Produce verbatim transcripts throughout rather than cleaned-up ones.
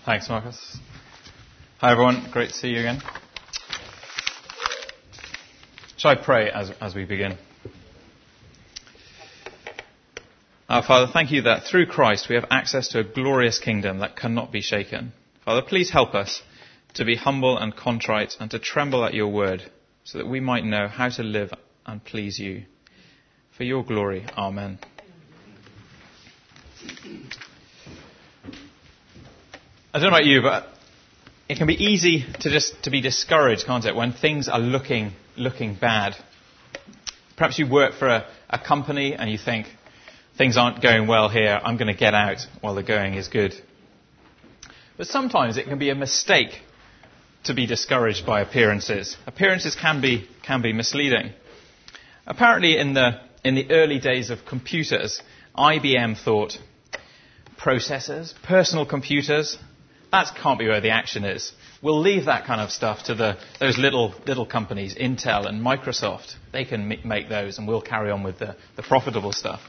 Thanks, Marcus. Hi, everyone. Great to see you again. Shall I pray as, as we begin? Our Father, thank you that through Christ we have access to a glorious kingdom that cannot be shaken. Father, please help us to be humble and contrite and to tremble at your word so that we might know how to live and please you. For your glory, amen. I don't know about you, but it can be easy to just to be discouraged, can't it, when things are looking looking bad. Perhaps you work for a, a company and you think, things aren't going well here, I'm going to get out while the going is good. But sometimes it can be a mistake to be discouraged by appearances. Appearances can be can be misleading. Apparently in the in the early days of computers, I B M thought processors, personal computers, that can't be where the action is. We'll leave that kind of stuff to the those little little companies, Intel and Microsoft. They can m- make those and we'll carry on with the, the profitable stuff.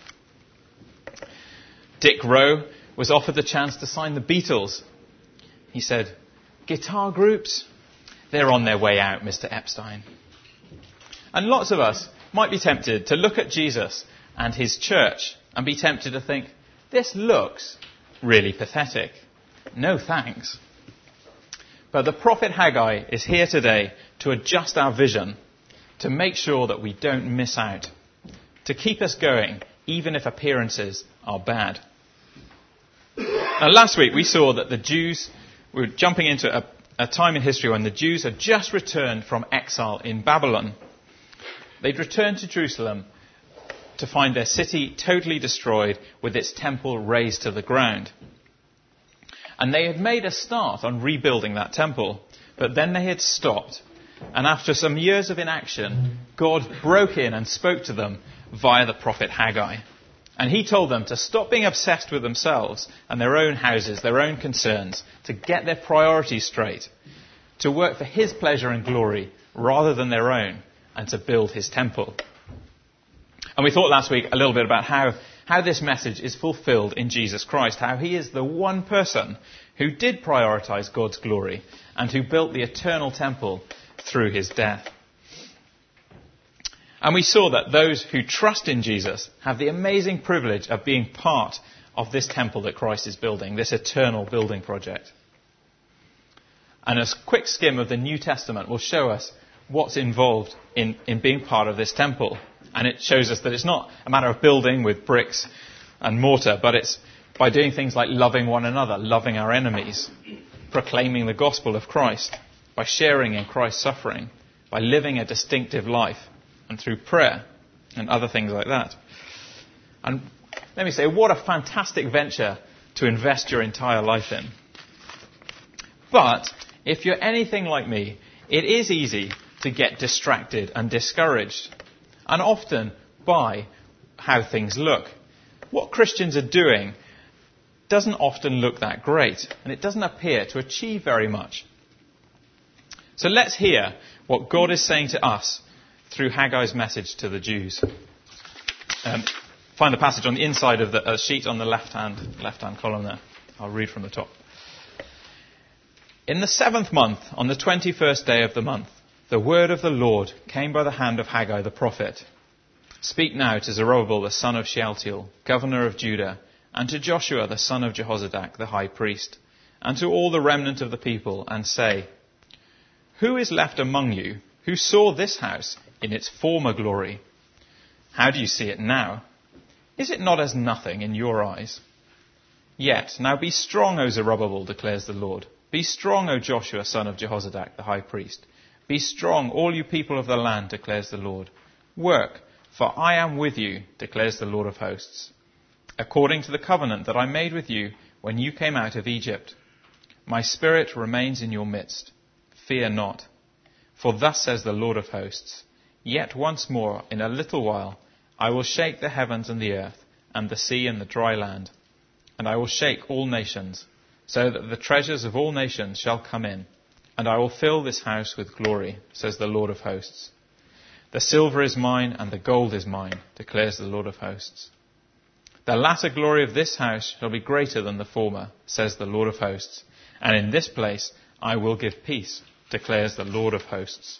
Dick Rowe was offered the chance to sign the Beatles. He said, guitar groups, they're on their way out, Mister Epstein. And lots of us might be tempted to look at Jesus and his church and be tempted to think, this looks really pathetic. No thanks. But the prophet Haggai is here today to adjust our vision, to make sure that we don't miss out, to keep us going, even if appearances are bad. Now, last week we saw that the Jews were jumping into a, a time in history when the Jews had just returned from exile in Babylon. They'd returned to Jerusalem to find their city totally destroyed with its temple razed to the ground. And they had made a start on rebuilding that temple, but then they had stopped. And after some years of inaction, God broke in and spoke to them via the prophet Haggai. And he told them to stop being obsessed with themselves and their own houses, their own concerns, to get their priorities straight, to work for his pleasure and glory rather than their own, and to build his temple. And we thought last week a little bit about how, how this message is fulfilled in Jesus Christ, how he is the one person who did prioritize God's glory and who built the eternal temple through his death. And we saw that those who trust in Jesus have the amazing privilege of being part of this temple that Christ is building, this eternal building project. And a quick skim of the New Testament will show us what's involved in, in being part of this temple. And it shows us that it's not a matter of building with bricks and mortar, but it's by doing things like loving one another, loving our enemies, proclaiming the gospel of Christ, by sharing in Christ's suffering, by living a distinctive life, and through prayer and other things like that. And let me say, what a fantastic venture to invest your entire life in. But if you're anything like me, it is easy to get distracted and discouraged, and often by how things look. What Christians are doing doesn't often look that great, and it doesn't appear to achieve very much. So let's hear what God is saying to us through Haggai's message to the Jews. Um, find the passage on the inside of the uh, sheet on the left-hand left-hand column there. I'll read from the top. In the seventh month, on the twenty-first day of the month, the word of the Lord came by the hand of Haggai the prophet. Speak now to Zerubbabel the son of Shealtiel, governor of Judah, and to Joshua the son of Jehozadak the high priest, and to all the remnant of the people, and say, who is left among you who saw this house in its former glory? How do you see it now? Is it not as nothing in your eyes? Yet, now be strong, O Zerubbabel, declares the Lord. Be strong, O Joshua, son of Jehozadak, the high priest. Be strong, all you people of the land, declares the Lord. Work, for I am with you, declares the Lord of hosts, according to the covenant that I made with you when you came out of Egypt. My spirit remains in your midst. Fear not. For thus says the Lord of hosts, yet once more, in a little while, I will shake the heavens and the earth, and the sea and the dry land. And I will shake all nations, so that the treasures of all nations shall come in. And I will fill this house with glory, says the Lord of hosts. The silver is mine, and the gold is mine, declares the Lord of hosts. The latter glory of this house shall be greater than the former, says the Lord of hosts. and in this place I will give peace, declares the Lord of hosts.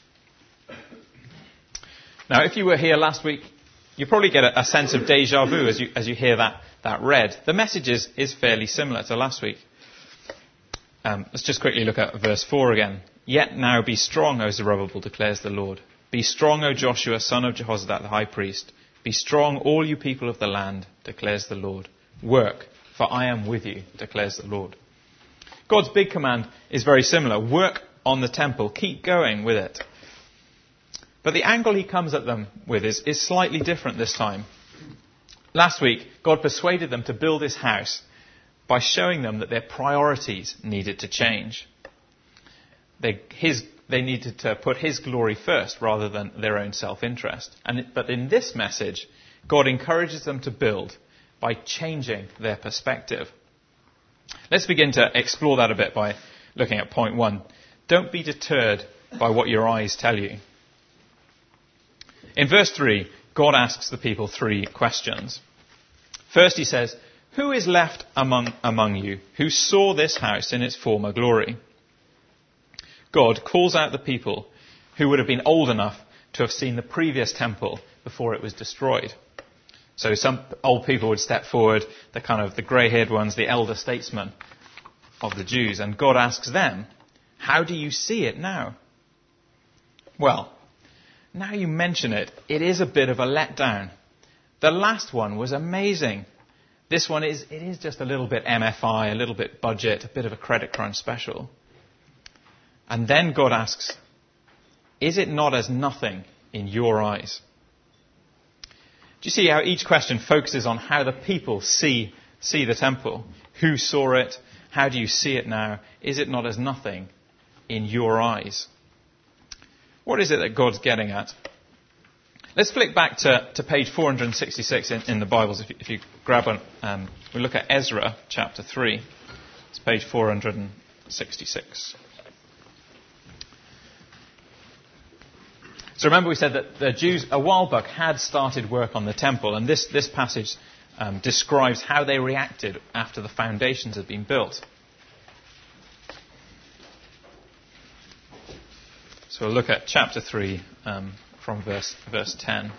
Now, if you were here last week, you probably get a, a sense of deja vu as you, as you hear that, that read. The message is, is fairly similar to last week. Um, let's just quickly look at verse four again. Yet now be strong, O Zerubbabel, declares the Lord. Be strong, O Joshua, son of Jehozadak the high priest. Be strong, all you people of the land, declares the Lord. Work, for I am with you, declares the Lord. God's big command is very similar. Work on the temple. Keep going with it. But the angle he comes at them with is, is slightly different this time. Last week, God persuaded them to build his house by showing them that their priorities needed to change. They, his, they needed to put his glory first rather than their own self-interest. And, but in this message, God encourages them to build by changing their perspective. Let's begin to explore that a bit by looking at point one. Don't be deterred by what your eyes tell you. In verse three, God asks the people three questions. First he says, who is left among, among you who saw this house in its former glory? God calls out the people who would have been old enough to have seen the previous temple before it was destroyed. So some old people would step forward, the kind of the grey-haired ones, the elder statesmen of the Jews, and God asks them, how do you see it now? Well, now you mention it, it is a bit of a letdown. The last one was amazing. This one is, it is just a little bit M F I, a little bit budget, a bit of a credit crunch special. And then God asks, is it not as nothing in your eyes? Do you see how each question focuses on how the people see, see the temple? Who saw it? How do you see it now? Is it not as nothing in your eyes? What is it that God's getting at? Let's flick back to, to page four hundred sixty-six in, in the Bibles. If you, if you grab one, um, we look at Ezra chapter three. It's page four hundred sixty-six. So remember we said that the Jews a while back had started work on the temple, and this, this passage um, describes how they reacted after the foundations had been built. So we'll look at chapter three um, from verse, verse ten.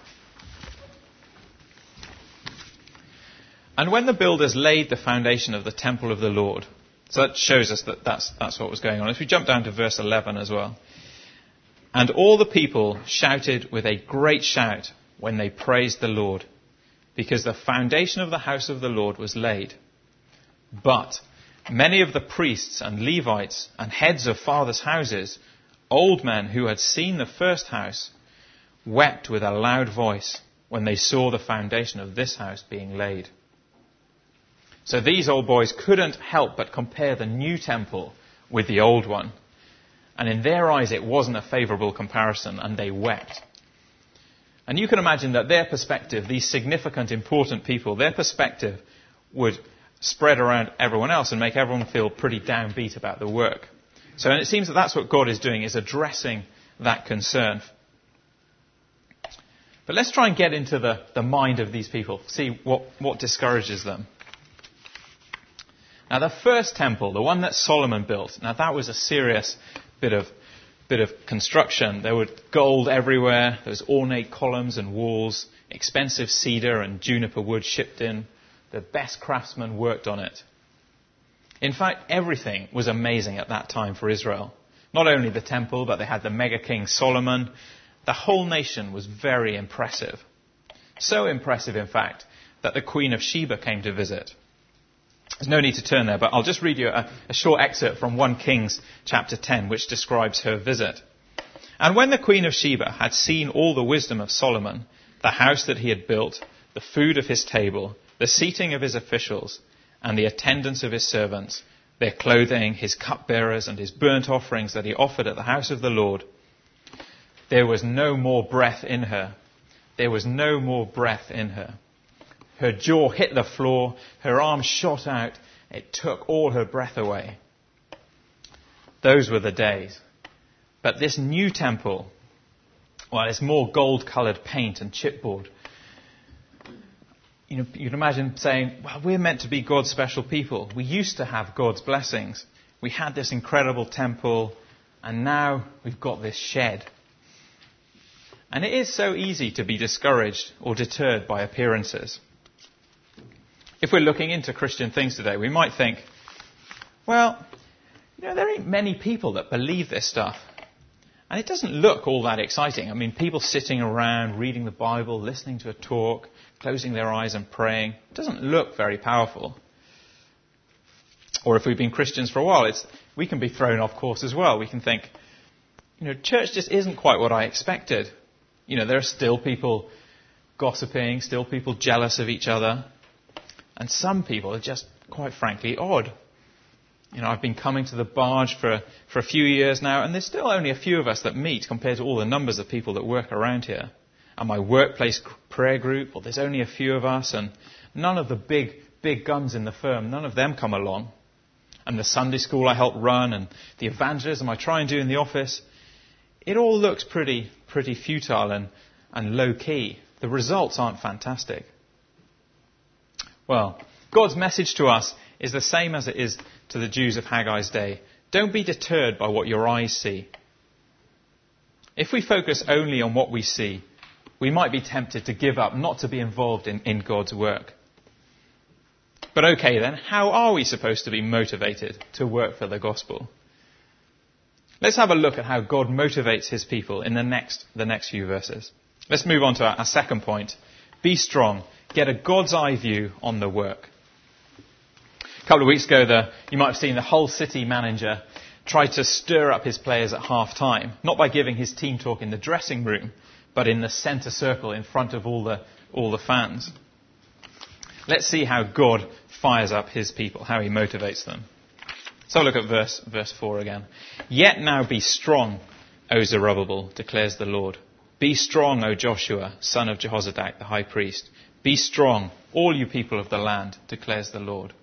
And when the builders laid the foundation of the temple of the Lord, so that shows us that that's, that's what was going on. If we jump down to verse eleven as well. And all the people shouted with a great shout when they praised the Lord, because the foundation of the house of the Lord was laid. But many of the priests and Levites and heads of fathers' houses, old men who had seen the first house, wept with a loud voice when they saw the foundation of this house being laid. So these old boys couldn't help but compare the new temple with the old one. And in their eyes, it wasn't a favourable comparison, and they wept. And you can imagine that their perspective, these significant, important people, their perspective would spread around everyone else and make everyone feel pretty downbeat about the work. So and it seems that that's what God is doing, is addressing that concern. But let's try and get into the, the mind of these people, see what, what discourages them. Now, the first temple, the one that Solomon built, now that was a serious bit of bit of construction. There was gold everywhere. There was ornate columns and walls, expensive cedar and juniper wood shipped in. The best craftsmen worked on it. In fact, everything was amazing at that time for Israel. Not only the temple, but they had the mega king Solomon. The whole nation was very impressive. So impressive, in fact, that the Queen of Sheba came to visit. There's no need to turn there, but I'll just read you a, a short excerpt from First Kings chapter ten, which describes her visit. And when the Queen of Sheba had seen all the wisdom of Solomon, the house that he had built, the food of his table, the seating of his officials, and the attendance of his servants, their clothing, his cupbearers, and his burnt offerings that he offered at the house of the Lord, there was no more breath in her. There was no more breath in her. Her jaw hit the floor, her arms shot out, it took all her breath away. Those were the days. But this new temple, well, it's more gold-coloured paint and chipboard. You know, you can imagine saying, well, we're meant to be God's special people. We used to have God's blessings. We had this incredible temple, and now we've got this shed. And it is so easy to be discouraged or deterred by appearances. If we're looking into Christian things today, we might think, well, you know, there ain't many people that believe this stuff. And it doesn't look all that exciting. I mean, people sitting around, reading the Bible, listening to a talk, closing their eyes and praying. It doesn't look very powerful. Or if we've been Christians for a while, it's, we can be thrown off course as well. We can think, you know, church just isn't quite what I expected. You know, there are still people gossiping, still people jealous of each other. And some people are just, quite frankly, odd. You know, I've been coming to the Barge for, for a few years now, and there's still only a few of us that meet compared to all the numbers of people that work around here. And my workplace prayer group, well, there's only a few of us, and none of the big, big guns in the firm, none of them come along. And the Sunday school I help run, and the evangelism I try and do in the office, it all looks pretty, pretty futile and, and low-key. The results aren't fantastic. Well, God's message to us is the same as it is to the Jews of Haggai's day. Don't be deterred by what your eyes see. If we focus only on what we see, we might be tempted to give up, not to be involved in, in God's work. But okay then, how are we supposed to be motivated to work for the gospel? Let's have a look at how God motivates his people in the next, the next few verses. Let's move on to our, our second point. Be strong. Get a God's eye view on the work. A couple of weeks ago, the, you might have seen the Hull City manager try to stir up his players at half-time, not by giving his team talk in the dressing room, but in the centre circle in front of all the, all the fans. Let's see how God fires up his people, how he motivates them. So look at verse, verse four again. Yet now be strong, O Zerubbabel, declares the Lord. Be strong, O Joshua, son of Jehozadak, the high priest. Be strong, all you people of the land, declares the Lord.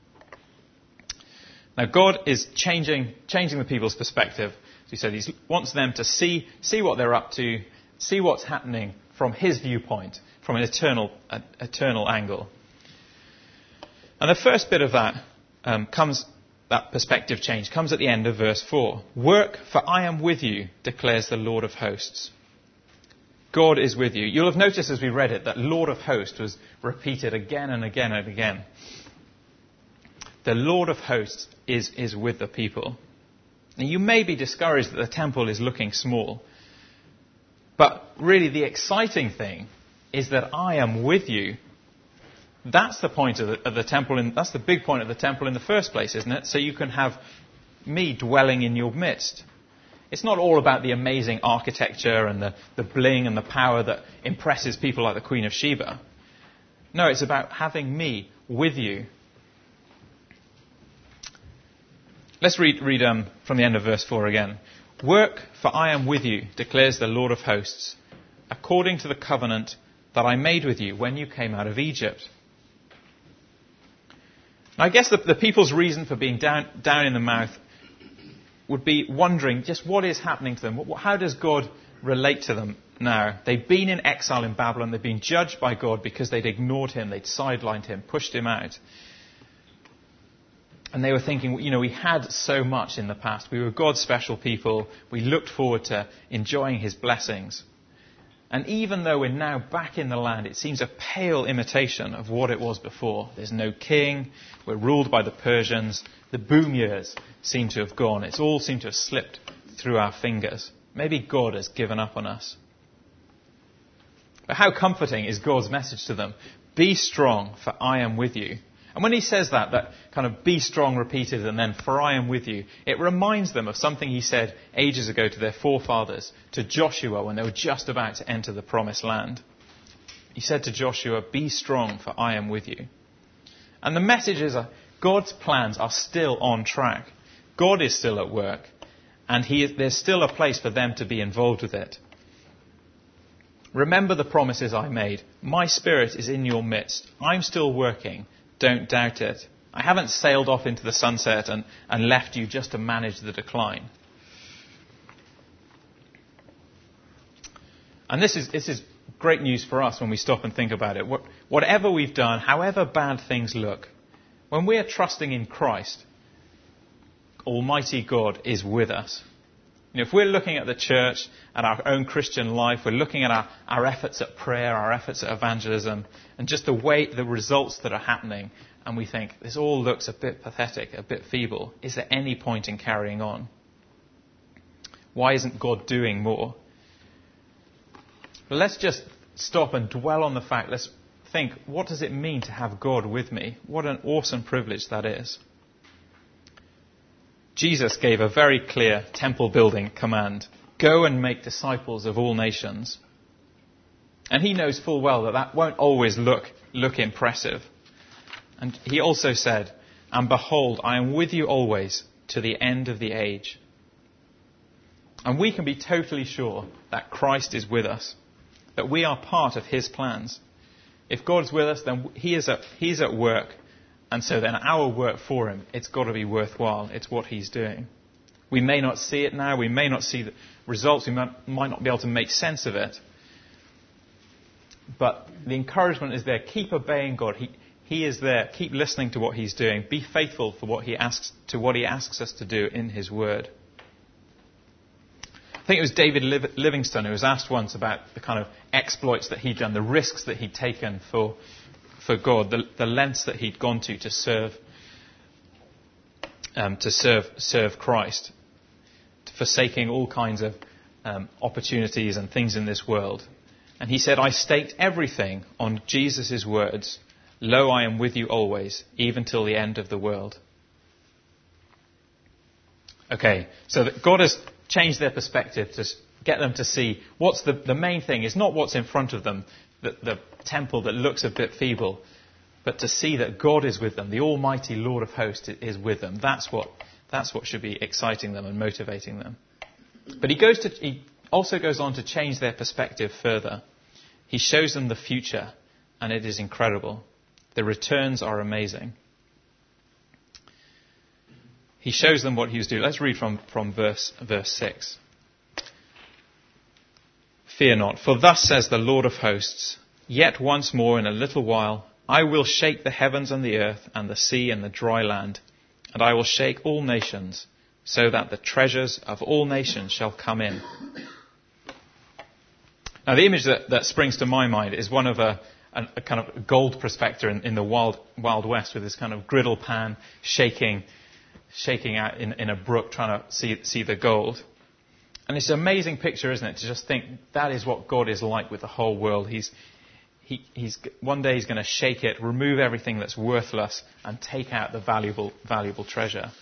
Now God is changing, changing the people's perspective. As he said, he wants them to see, see what they're up to, see what's happening from his viewpoint, from an eternal, uh, eternal angle. And the first bit of that um, comes, that perspective change comes at the end of verse four. Work, for I am with you, declares the Lord of hosts. God is with you. You'll have noticed as we read it that Lord of hosts was repeated again and again and again. The Lord of hosts is, is with the people. And you may be discouraged that the temple is looking small. But really the exciting thing is that I am with you. That's the point of the, of the temple. In, that's the big point of the temple in the first place, isn't it? So you can have me dwelling in your midst. It's not all about the amazing architecture and the, the bling and the power that impresses people like the Queen of Sheba. No, it's about having me with you. Let's read, read um, from the end of verse four again. Work, for I am with you, declares the Lord of hosts, according to the covenant that I made with you when you came out of Egypt. Now, I guess the, the people's reason for being down, down in the mouth would be wondering just what is happening to them. How does God relate to them now? They've been in exile in Babylon. They've been judged by God because they'd ignored him. They'd sidelined him, pushed him out. And they were thinking, you know, we had so much in the past. We were God's special people. We looked forward to enjoying his blessings. And even though we're now back in the land, it seems a pale imitation of what it was before. There's no king. We're ruled by the Persians. The boom years seem to have gone. It's all seemed to have slipped through our fingers. Maybe God has given up on us. But how comforting is God's message to them? Be strong, for I am with you. And when he says that, that kind of be strong repeated and then for I am with you, it reminds them of something he said ages ago to their forefathers, to Joshua when they were just about to enter the promised land. He said to Joshua, be strong for I am with you. And the message is God's plans are still on track. God is still at work and he is, there's still a place for them to be involved with it. Remember the promises I made. My spirit is in your midst. I'm still working. Don't doubt it. I haven't sailed off into the sunset and, and left you just to manage the decline. And this is, this is great news for us when we stop and think about it. What, whatever we've done, however bad things look, when we are trusting in Christ, Almighty God is with us. You know, if we're looking at the church, at our own Christian life, we're looking at our, our efforts at prayer, our efforts at evangelism, and just the way, the results that are happening, and we think, this all looks a bit pathetic, a bit feeble. Is there any point in carrying on? Why isn't God doing more? But let's just stop and dwell on the fact. Let's think, what does it mean to have God with me? What an awesome privilege that is. Jesus gave a very clear temple building command. Go and make disciples of all nations. And he knows full well that that won't always look, look impressive. And he also said, and behold, I am with you always to the end of the age. And we can be totally sure that Christ is with us, that we are part of his plans. If God's with us, then he is at, he's at work. And so then our work for him, it's got to be worthwhile. It's what he's doing. We may not see it now. We may not see the results. We might, might not be able to make sense of it. But the encouragement is there. Keep obeying God. He, he is there. Keep listening to what he's doing. Be faithful for what he asks, to what he asks us to do in his word. I think it was David Livingstone who was asked once about the kind of exploits that he'd done, the risks that he'd taken for for God, the, the lengths that he'd gone to to serve um, to serve serve Christ, forsaking all kinds of um, opportunities and things in this world. And he said, I staked everything on Jesus' words, lo, I am with you always, even till the end of the world. Okay, so that God has changed their perspective to get them to see what's the, the main thing is not what's in front of them, the, the temple that looks a bit feeble, but to see that God is with them, the Almighty Lord of hosts is with them. That's what that's what should be exciting them and motivating them. But he goes to he also goes on to change their perspective further. He shows them the future, and it is incredible. The returns are amazing. He shows them what he was doing. Let's read from, from verse, verse six. Fear not, for thus says the Lord of hosts, yet once more in a little while I will shake the heavens and the earth and the sea and the dry land, and I will shake all nations, so that the treasures of all nations shall come in. Now the image that, that springs to my mind is one of a, a, a kind of gold prospector in, in the wild, wild west with this kind of griddle pan shaking shaking out in, in a brook trying to see, see the gold. And it's an amazing picture, isn't it, to just think that is what God is like with the whole world. He's, he, he's, one day he's going to shake it, remove everything that's worthless, and take out the valuable, valuable treasure.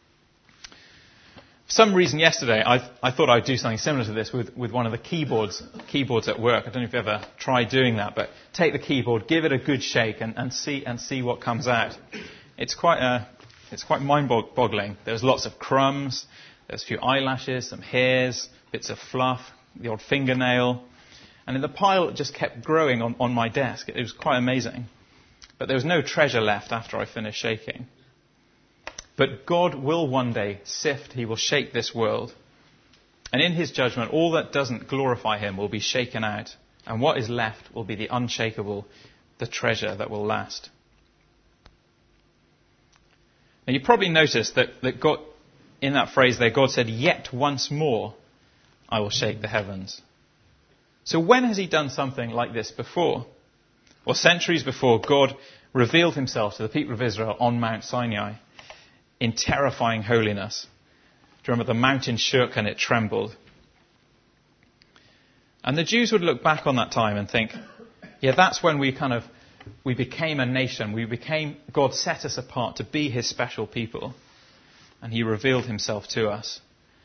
For some reason yesterday, I, I thought I'd do something similar to this with, with one of the keyboards, keyboards at work. I don't know if you've ever tried doing that, but take the keyboard, give it a good shake, and, and see and see what comes out. It's quite a It's quite mind-boggling. There's lots of crumbs, there's a few eyelashes, some hairs, bits of fluff, the odd fingernail. And in the pile, it just kept growing on, on my desk. It was quite amazing. But there was no treasure left after I finished shaking. But God will one day sift, he will shake this world. And in his judgment, all that doesn't glorify him will be shaken out. And what is left will be the unshakable, the treasure that will last. Now you probably noticed that, that God, in that phrase there, God said, yet once more I will shake the heavens. So when has he done something like this before? Well, centuries before, God revealed himself to the people of Israel on Mount Sinai in terrifying holiness. Do you remember the mountain shook and it trembled? And the Jews would look back on that time and think, yeah, that's when we kind of We became a nation. We became, God set us apart to be his special people. And he revealed himself to us.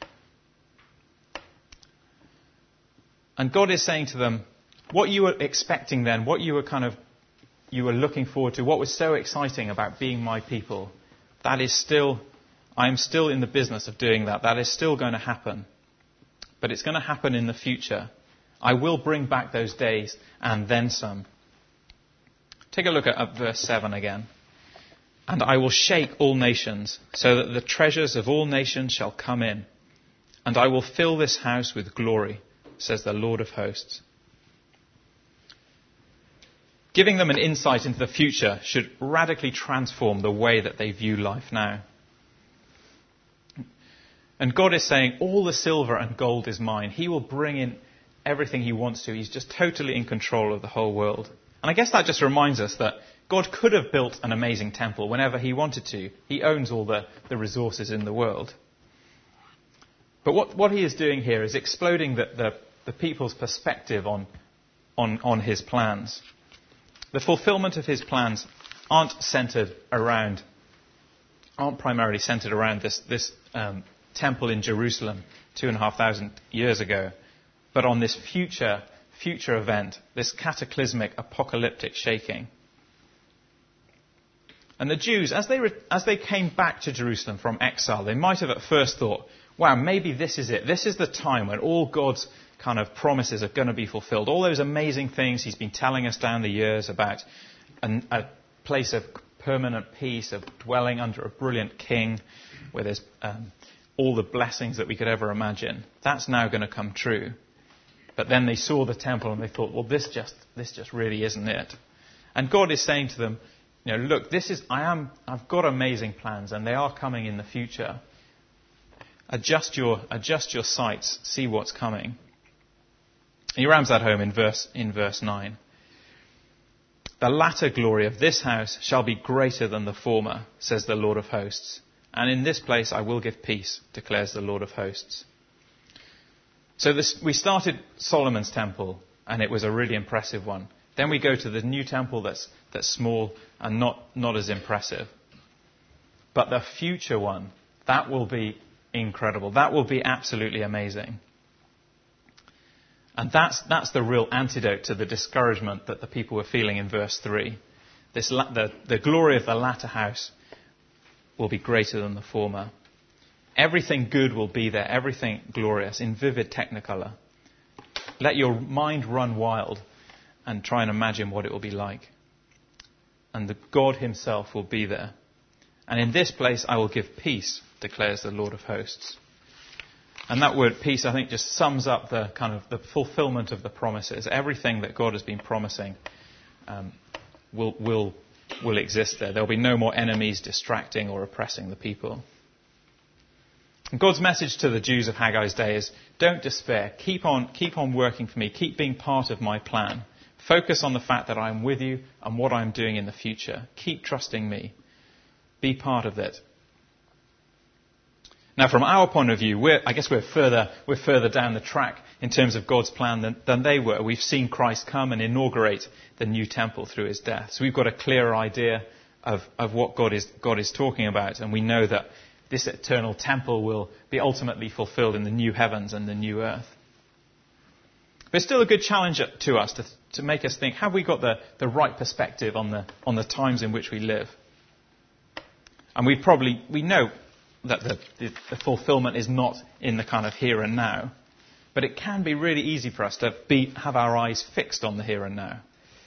And God is saying to them, what you were expecting then, what you were kind of, you were looking forward to, what was so exciting about being my people, that is still, I am still in the business of doing that. That is still going to happen. But it's going to happen in the future. I will bring back those days and then some. Take a look at, at verse seven again. And I will shake all nations, so that the treasures of all nations shall come in. And I will fill this house with glory, says the Lord of hosts. Giving them an insight into the future should radically transform the way that they view life now. And God is saying, all the silver and gold is mine. He will bring in everything he wants to. He's just totally in control of the whole world. And I guess that just reminds us that God could have built an amazing temple whenever he wanted to. He owns all the, the resources in the world. But what, what he is doing here is exploding the, the, the people's perspective on, on, on his plans. The fulfillment of his plans aren't centered around, aren't primarily centered around this, this um, temple in Jerusalem two and a half thousand years ago, but on this future, future event, this cataclysmic, apocalyptic shaking. And the Jews, as they, re- as they came back to Jerusalem from exile, they might have at first thought, wow, maybe this is it. This is the time when all God's kind of promises are going to be fulfilled. All those amazing things he's been telling us down the years about an, a place of permanent peace, of dwelling under a brilliant king, where there's um, all the blessings that we could ever imagine. That's now going to come true. But then they saw the temple and they thought, well, this just this just really isn't it. And God is saying to them, you know, look, this is I am I've got amazing plans and they are coming in the future. Adjust your adjust your sights, see what's coming. He rams that home in verse in verse nine. The latter glory of this house shall be greater than the former, says the Lord of hosts. And in this place I will give peace, declares the Lord of hosts. So this, we started Solomon's temple, and it was a really impressive one. Then we go to the new temple that's that's small and not, not as impressive. But the future one, that will be incredible. That will be absolutely amazing. And that's that's the real antidote to the discouragement that the people were feeling in verse three. This the, the glory of the latter house will be greater than the former. Everything good will be there, everything glorious, in vivid technicolor. Let your mind run wild and try and imagine what it will be like. And the God himself will be there. And in this place I will give peace, declares the Lord of hosts. And that word peace, I think, just sums up the kind of the fulfillment of the promises. Everything that God has been promising um, will will will exist there. There will be no more enemies distracting or oppressing the people. And God's message to the Jews of Haggai's day is, don't despair. Keep on, keep on working for me. Keep being part of my plan. Focus on the fact that I'm with you and what I'm doing in the future. Keep trusting me. Be part of it. Now, from our point of view, we're, I guess we're further, we're further down the track in terms of God's plan than, than they were. We've seen Christ come and inaugurate the new temple through his death. So we've got a clearer idea of, of what God is, God is talking about. And we know that this eternal temple will be ultimately fulfilled in the new heavens and the new earth. But it's still a good challenge to us to, to make us think, have we got the, the right perspective on the, on the times in which we live? And we probably, we know that the, the, the fulfillment is not in the kind of here and now. But it can be really easy for us to be, have our eyes fixed on the here and now.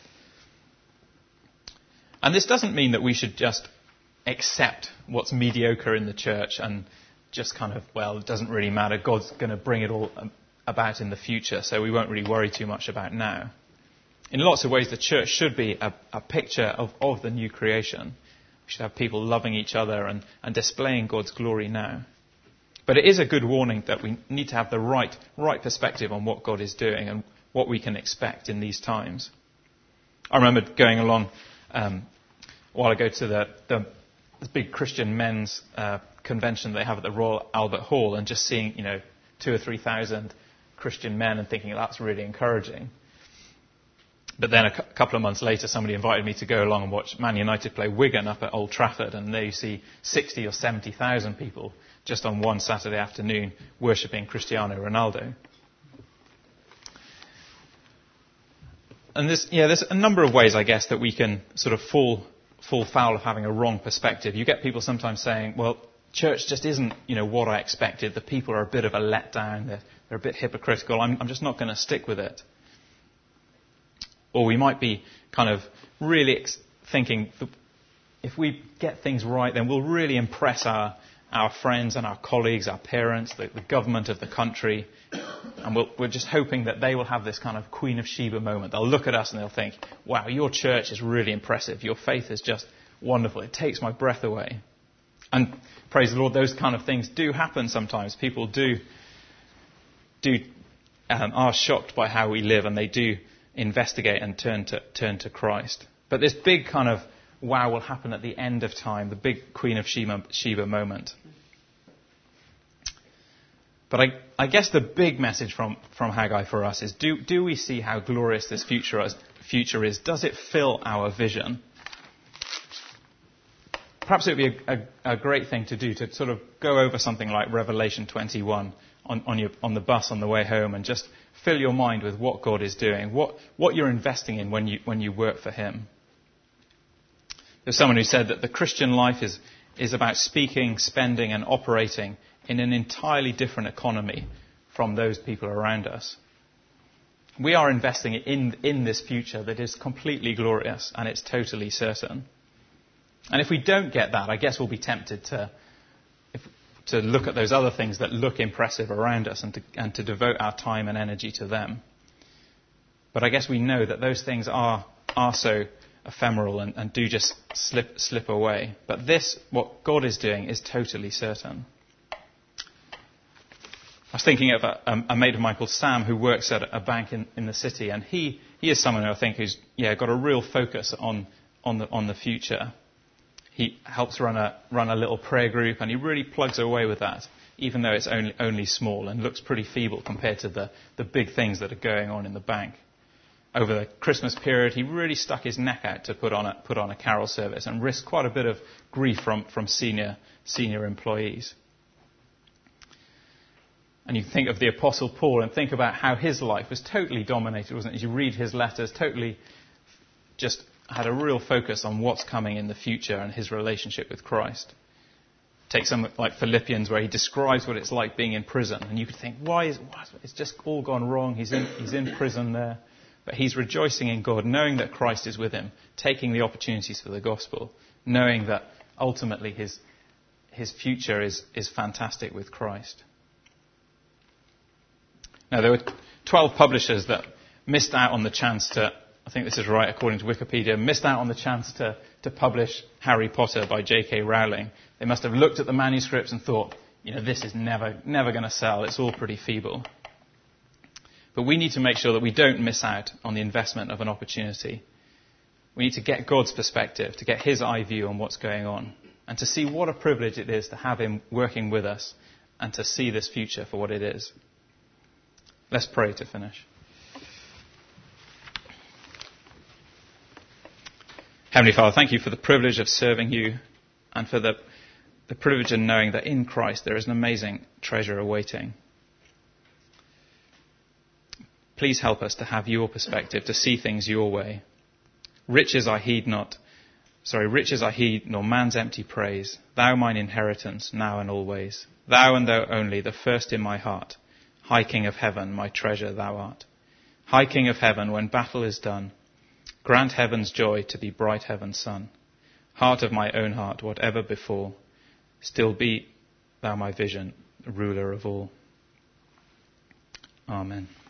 And this doesn't mean that we should just accept what's mediocre in the church and just kind of, well, it doesn't really matter. God's going to bring it all about in the future, so we won't really worry too much about now. In lots of ways, the church should be a, a picture of, of the new creation. We should have people loving each other and, and displaying God's glory now. But it is a good warning that we need to have the right, right perspective on what God is doing and what we can expect in these times. I remember going along um, a while ago to the, the, the big Christian men's uh, convention they have at the Royal Albert Hall and just seeing, you know, two or three thousand Christian men and thinking that's really encouraging. But then a cu- couple of months later, somebody invited me to go along and watch Man United play Wigan up at Old Trafford, and there you see sixty or seventy thousand people just on one Saturday afternoon worshipping Cristiano Ronaldo. And there's, yeah, there's a number of ways, I guess, that we can sort of fall fall foul of having a wrong perspective. You get people sometimes saying, well, church just isn't, you know, what I expected. The people are a bit of a letdown. They're, they're a bit hypocritical. I'm, I'm just not going to stick with it. Or we might be kind of really ex- thinking, if we get things right, then we'll really impress our, our friends and our colleagues, our parents, the, the government of the country. And we'll, we're just hoping that they will have this kind of Queen of Sheba moment. They'll look at us and they'll think, wow, your church is really impressive. Your faith is just wonderful. It takes my breath away. And praise the Lord, those kind of things do happen sometimes. People do, do um, are shocked by how we live, and they do investigate and turn to turn to Christ. But this big kind of wow will happen at the end of time, the big Queen of Sheba, Sheba moment. But I, I guess the big message from, from Haggai for us is, do, do we see how glorious this future is, future is? Does it fill our vision? Perhaps it would be a, a, a great thing to do to sort of go over something like Revelation twenty-one on, on, your, on the bus on the way home and just fill your mind with what God is doing, what, what you're investing in when you, when you work for Him. There's someone who said that the Christian life is, is about speaking, spending and operating in an entirely different economy from those people around us. We are investing in, in this future that is completely glorious and it's totally certain. And if we don't get that, I guess we'll be tempted to, if, to look at those other things that look impressive around us and to, and to devote our time and energy to them. But I guess we know that those things are, are so ephemeral and, and do just slip, slip away. But this, what God is doing, is totally certain. I was thinking of a, a mate of mine called Sam who works at a bank in, in the city, and he, he is someone who I think who's yeah got a real focus on on the on the future. He helps run a run a little prayer group, and he really plugs away with that, even though it's only only small and looks pretty feeble compared to the, the big things that are going on in the bank. Over the Christmas period, he really stuck his neck out to put on a put on a carol service and risked quite a bit of grief from, from senior senior employees. And you think of the Apostle Paul and think about how his life was totally dominated, wasn't it? As you read his letters, totally just had a real focus on what's coming in the future and his relationship with Christ. Take something like Philippians, where he describes what it's like being in prison. And you could think, why is what? It's just all gone wrong. He's in, he's in prison there. But he's rejoicing in God, knowing that Christ is with him, taking the opportunities for the gospel, knowing that ultimately his, his future is, is fantastic with Christ. Now, there were twelve publishers that missed out on the chance to, I think this is right according to Wikipedia, missed out on the chance to, to publish Harry Potter by J K Rowling. They must have looked at the manuscripts and thought, you know, this is never, never going to sell. It's all pretty feeble. But we need to make sure that we don't miss out on the investment of an opportunity. We need to get God's perspective, to get his eye view on what's going on, and to see what a privilege it is to have him working with us and to see this future for what it is. Let's pray to finish. Heavenly Father, thank you for the privilege of serving you and for the, the privilege of knowing that in Christ there is an amazing treasure awaiting. Please help us to have your perspective, to see things your way. Riches I heed not, sorry, riches I heed nor man's empty praise. Thou mine inheritance, now and always. Thou and thou only, the first in my heart. High King of heaven, my treasure thou art. High King of heaven, when battle is done, grant heaven's joy to be bright heaven's sun. Heart of my own heart, whatever befall, still be thou my vision, ruler of all. Amen.